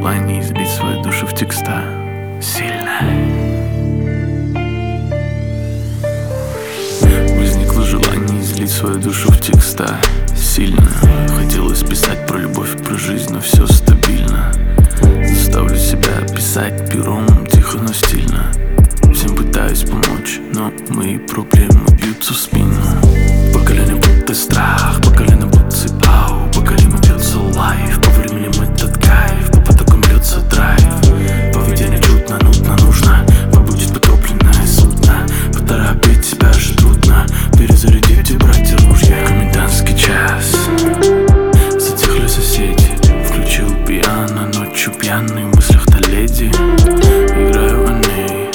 желание излить свою душу в текста сильно. Возникло желание излить свою душу в текста сильно. Хотелось писать про любовь, про жизнь, но все стабильно. Заставлю себя писать пером, тихо, но стильно. Всем пытаюсь помочь, но мои проблемы бьются в спину. По колено будто страх, по колено будто ау. По колено бьется лайф, по времени этот кайф. По потокам бьется драйв. Поведение чудно, нудно, нужно побудить потопленное судно. Поторопить себя же трудно, перезарядить и брать ружья. Комендантский час, затихли соседи. Включил пиано, ночью пьяный в мыслях-то леди. Играю о ней.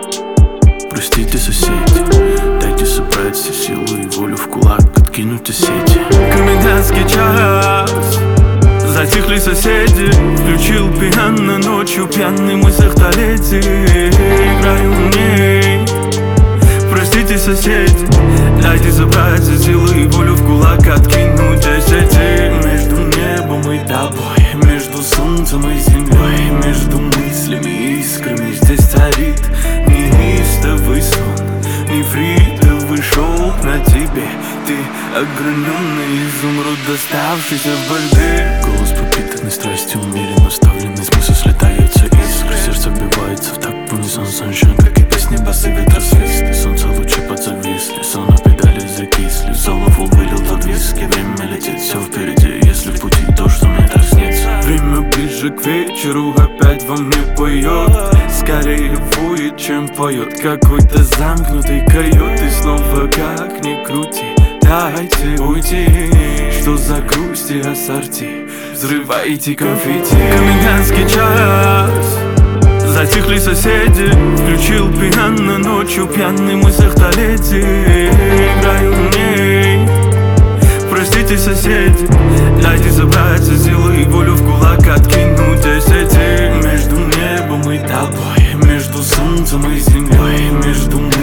Простите, соседи, дайте собрать все силы и волю в кулак, откинуть сети. Комендантский час, затихли соседи. Включил пиано, ночью пьяный в мыслях-то леди. Играю в ней. Простите, соседи, дайте собрать все силы и волю в кулак, откинуть сети. Между небом и тобой, между солнцем и землей, между мыслями и искрами здесь царит неистовый сон, нефритовый шелк на тебе. Ты ограненный изумруд, доставшийся в борьбе. Голос пропитанный страстью, умеренно вставленный смысл, слетаются искры. Сердце бивается в такт в унисон, sunshine, как и песни, басы, ветра, свисты. Солнце лучи подзависли, сон на педали закисли. Соловул вылил тот виски, время летит, все впереди. Если в пути то, что мне так снится. Время ближе к вечеру опять во мне поет. Скорее воет, чем поет какой-то замкнутый койот. И снова как ни крути, дайте уйти. Что за грусти ассорти, взрывайте конфетти. Комендантский час, затихли соседи. Включил пиано, ночью пьяный в мыслях-то леди. Играю в ней. Простите, соседи, дайте собрать все силы и волю в кулак, откинуть сети. Между небом и тобой, между солнцем и землей, между